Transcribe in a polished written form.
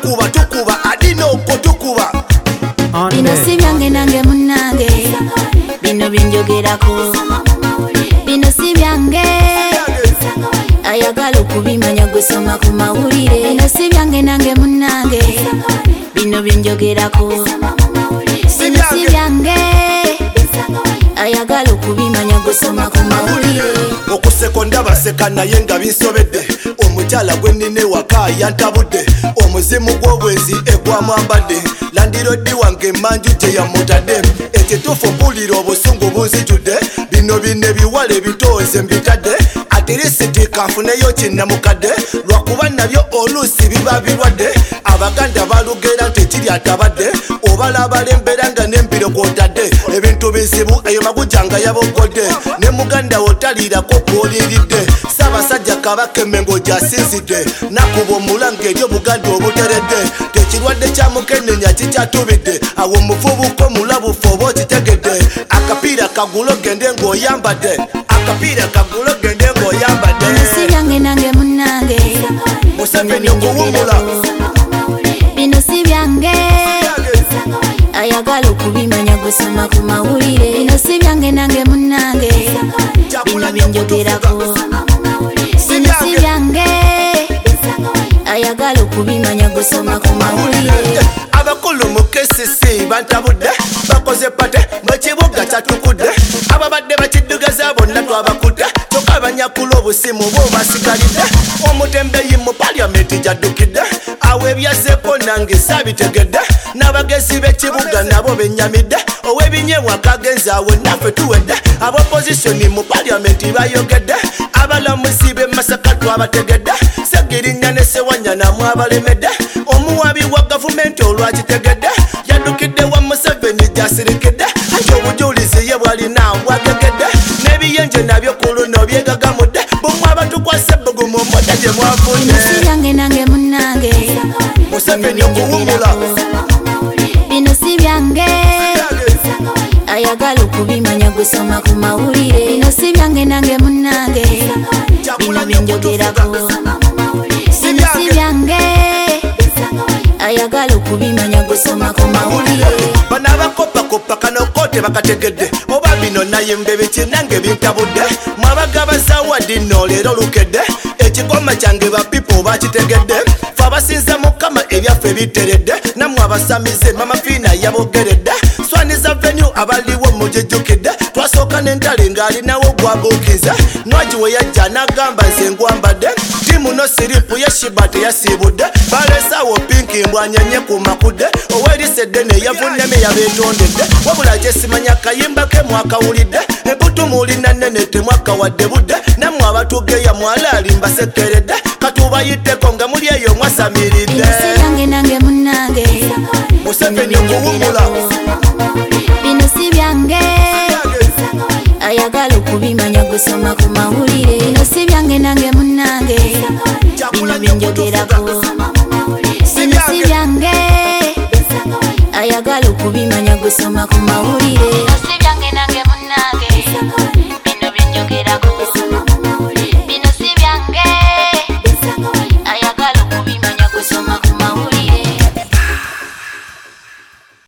tukuba adina okutukuba. Bino si byange nange munnange, bino byenjogerako. Bino si byange, ayagala okubimanya gusoma ku mawulire. Bino si byange nange munnange, bino byenjogerako. Bino si byange, ayagala okubimanya gusoma ku mawulire. Okusekonda baseka naye nga binsobedde, omukyala gwe nnine waka yantabudde, omuzimu gw'obwezi egwamwambadde, landirodi wange manju gye yamutadde, ekituufu mpulira obusungu bunzijudde, bino bine biwale ebitooze mbitadde, atirisiti kanfuneyo kinnamukadde, lwakuba nabyo oluusi biba birwadde, abaganda balugera nti kiri atabadde, obalabala embeera nga n'embiro kwotadde, ebintu bizibu eyo magujanga yabogodde, ne muganda wotaliirako kwoliiridde, Ssaabasajja Kabaka Emmengo gy'asinzidde, nakuba omulanga eri obuganda obuteredde, tekirwadde kya mukenenya kikyatubidde, awo omuvubuka omulabufu oba okitegedde, akapiira kagulo gende ng'oyambadde, akapiira kagulo gende ng'oyambadde. Bino si byange nange munnange, Museveni okuwummula. bino si byange, ayagala okubimanya gusoma ku mawulire. Bino si byange nange munnange, bino byenjogerako. Bino si byange, ayagala okubimanya gusoma ku mawulire. Abakulu mu KCC bantabudde, bakoze pate mu kibuga kyatukudde, ababadde bakiddugaza bonna twabakudde, kyokka abanyakula obusimu bo basigalidde, omutembeyi mu paliamenti gyaddukidde, awo ebyazeeko nange saabitegedde, n'abagezi b'ekibuga nabo bennyamidde, ow'ebinyeebwa kagenza awo naffe tuwedde, abopozisioni mu paliamenti bayogedde, abalamuzi b'e Masaka twabategedde, Segirinnya ne Sewanya namwe abalemedde, omuwabi wa gavumenti olwakitegedde, yaddukidde wa Museveni gy'asirikidde, ate obujulizi ye bwalina bwagegedde, n'ebiyenje nabyo ku luno byegagamudde, bumwe abatukwasa ebbugumu mudde gye mwafudde. Bino si byange nange munnange, Museveni okuwummula. bino si byange, ayagala okubimanya gusoma ku mawulire. Bino si byange nange munnange, bino byenjogerako. Bino si byange, ayagala okubimanya gusoma ku mawulire. Bano abakopakopa kano kote bakategedde, oba bino naye mbebeki nange bintabudde, mwabagaba zawadi nno leero lukedde, ekikoma kyange bapipo bakitegedde, fe abasinza Mukama ebyaffe biteredde, nammwe abasamize Mama Fiina yabogeredde, Swaniza Venue abaliwo mugijjukidde, twasooka n'entale ng'alinawo gwabuukiza, Nwagi we yajja n'agamba nze ngwambadde, tiimu no siripu yeshiba teyasiibudde, baleesaawo pinki mbwanyanye ku makudde, ow'erisedde ne yavunneme yabeetondedde, wabula kyesimanya kayimba ke mwakawulidde, embuto mulina nnene temwakawadde budde, nammwe abatugeya mwalaali mbasekeredde, katubayitteko nga muli eyo mwasamiridde. Bino si byange nange munnange, Museveni okuwummula. bino si byange, ayagala okubimanya gusoma ku mawulire. Bino si byange nange munnange, bino byenjogerako. Bino si byange, ayagala okubimanya gusoma ku mawulire. Bino si byange nange munnange, bino byenjogerako.